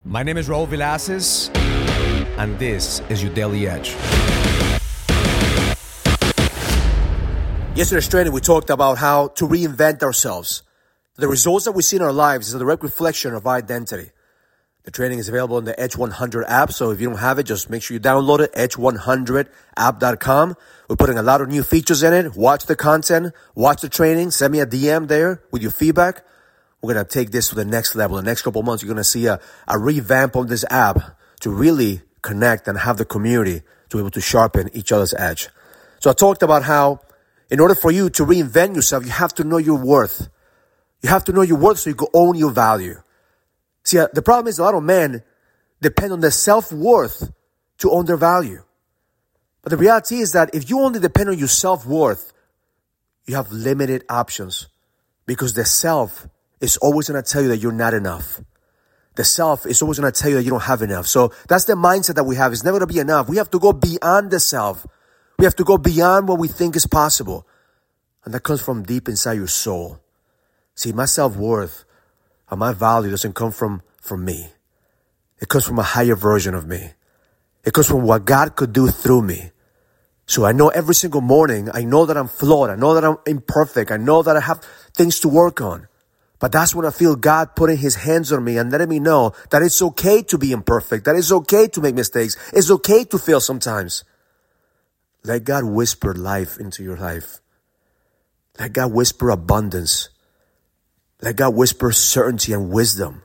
My name is Raul Villacis, and this is your Daily Edge. Yesterday's training, we talked about how to reinvent ourselves. The results that we see in our lives is a direct reflection of our identity. The training is available in the Edge 100 app, so if you don't have it, just make sure you download it, edge100app.com. We're putting a lot of new features in it. Watch the content, watch the training, send me a DM there with your feedback. We're going to take this to the next level. The next couple of months, you're going to see a revamp of this app to really connect and have the community to be able to sharpen each other's edge. So I talked about how in order for you to reinvent yourself, you have to know your worth. You have to know your worth so you can own your value. See, the problem is a lot of men depend on their self-worth to own their value. But the reality is that if you only depend on your self-worth, you have limited options because the self is always going to tell you that you're not enough. The self is always going to tell you that you don't have enough. So that's the mindset that we have. It's never going to be enough. We have to go beyond the self. We have to go beyond what we think is possible. And that comes from deep inside your soul. See, my self-worth and my value doesn't come from me. It comes from a higher version of me. It comes from what God could do through me. So I know every single morning, I know that I'm flawed. I know that I'm imperfect. I know that I have things to work on. But that's when I feel God putting his hands on me and letting me know that it's okay to be imperfect, that it's okay to make mistakes. It's okay to fail sometimes. Let God whisper life into your life. Let God whisper abundance. Let God whisper certainty and wisdom.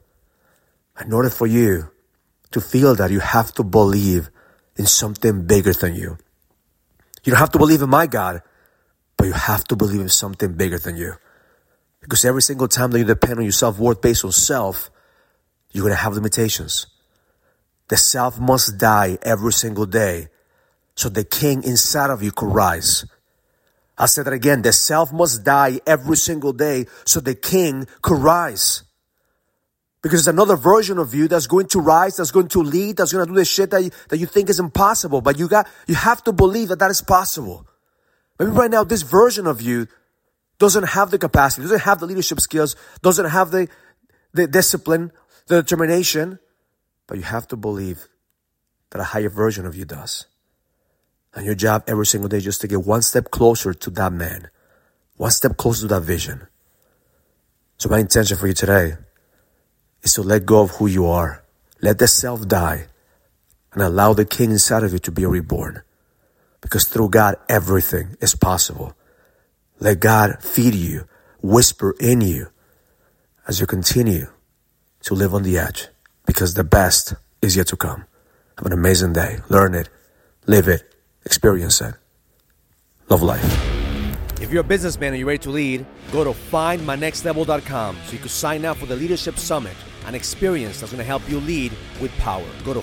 In order for you to feel that, you have to believe in something bigger than you. You don't have to believe in my God, but you have to believe in something bigger than you. Because every single time that you depend on your self-worth based on self, you're going to have limitations. The self must die every single day so the king inside of you could rise. I'll say that again. The self must die every single day so the king could rise. Because there's another version of you that's going to rise, that's going to lead, that's going to do the shit that you think is impossible. But you have to believe that is possible. Maybe right now, this version of you doesn't have the capacity, doesn't have the leadership skills, doesn't have the discipline, the determination. But you have to believe that a higher version of you does. And your job every single day is just to get one step closer to that man, one step closer to that vision. So my intention for you today is to let go of who you are. Let the self die and allow the king inside of you to be reborn. Because through God, everything is possible. Let God feed you, whisper in you as you continue to live on the edge. Because the best is yet to come. Have an amazing day. Learn it, live it, experience it. Love life. If you're a businessman and you're ready to lead, go to findmynextlevel.com so you can sign up for the Leadership Summit, an experience that's going to help you lead with power. Go to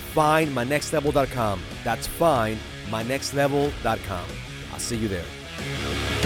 findmynextlevel.com. That's findmynextlevel.com. I'll see you there.